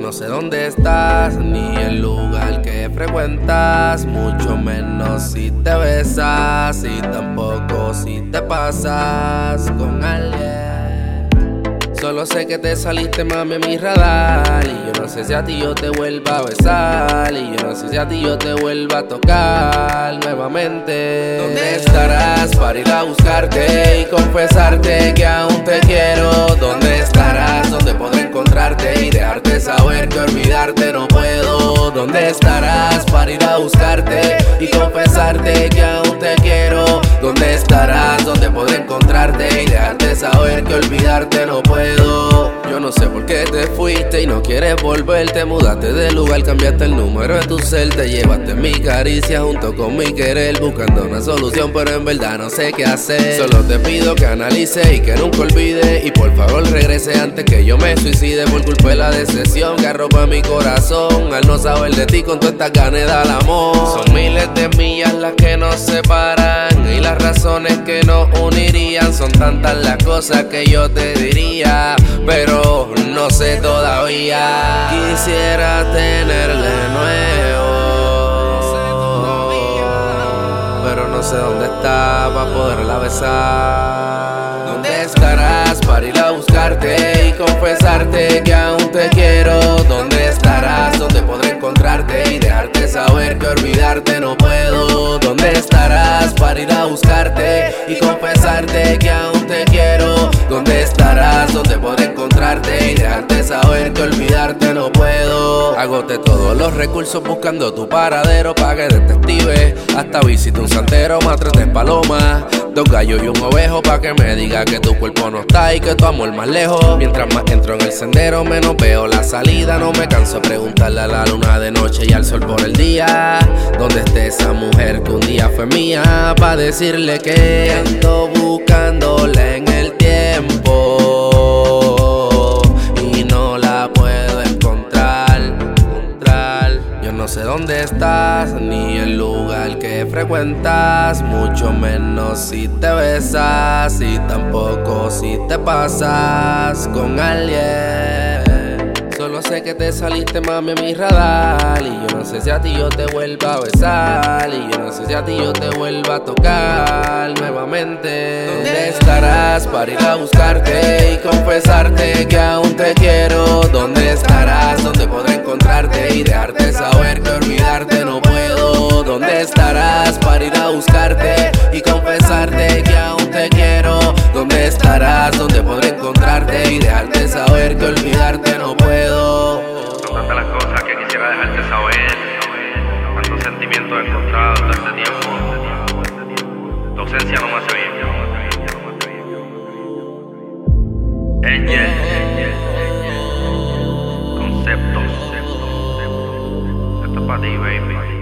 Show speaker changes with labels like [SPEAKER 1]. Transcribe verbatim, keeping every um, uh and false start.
[SPEAKER 1] no sé dónde estás, ni el lugar que frecuentas, mucho menos si te besas, y tampoco si te pasas con alguien. Solo sé que te saliste, mami, en mi radar, y yo no sé si a ti yo te vuelva a besar, y yo no sé si a ti yo te vuelva a tocar nuevamente. ¿Dónde estarás para ir a buscarte y confesarte que aún te quiero? ¿Dónde estarás? ¿Dónde podré encontrarte y dejarte saber que olvidarte no puedo? ¿Dónde estarás para ir a buscarte y confesarte que aún te quiero? ¿Dónde estarás? ¿Dónde podré encontrarte y dejarte saber que olvidarte no puedo? Yo no sé por qué te fuiste y no quieres volver. Te mudaste de lugar, cambiaste el número de tu cel, te llevaste mi caricia junto con mi querer, buscando una solución, pero en verdad no sé qué hacer. Solo te pido que analices y que nunca olvides, y por favor regrese antes que yo me suicide por culpa de la decepción que arropa mi corazón al no saber de ti con toda esta ganas de dar amor. Son miles de millas las que nos separan y las razones que nos unirían, son tantas las cosas que yo te diría, pero no sé todavía. Quisiera tenerle nuevo, pero no sé dónde está para poderla besar. ¿Dónde estarás para ir a buscarte y confesarte que aún te quiero? ¿Dónde estarás? ¿Dónde podré encontrarte y dejarte saber que olvidarte no puedo? ¿Dónde estarás para ir a buscarte y confesarte que aún te quiero? ¿Dónde estarás? ¿Dónde podré encontrarte y dejarte saber que olvidarte no puedo? Agoté todos los recursos buscando tu paradero, pagué detective, hasta visité un santero, maltraté palomas, dos gallos y un ovejo pa' que me diga que tu cuerpo no está y que tu amor más lejos. Mientras más entro en el sendero, menos veo la salida. No me canso de preguntarle a la luna de noche y al sol por el día, ¿dónde está esa mujer que un día fue mía? Pa' decirle que ando buscándola en el tiempo y no la puedo encontrar, encontrar. Yo no sé dónde estás, ni el lugar que frecuentas, mucho menos si te besas, y tampoco si te pasas con alguien. Solo sé que te saliste, mami, en mi radar, y yo no sé si a ti yo te vuelva a besar, y yo no sé si a ti yo te vuelva a tocar nuevamente. ¿Dónde estarás para ir a buscarte y confesarte que aún te quiero? ¿Dónde estarás? ¿Dónde podré encontrarte y dejarte saber que olvidarte no puedo? ¿Dónde estarás para ir a buscarte y confesarte que aún te quiero? ¿Dónde estarás? ¿Dónde podré encontrarte y dejarte saber que olvidarte no puedo?
[SPEAKER 2] Son tantas las cosas que quisiera dejarte saber, tantos sentimientos encontrados todo este tiempo. Tu ausencia no me hace bien. Angel, conceptos. Esto es para ti, baby.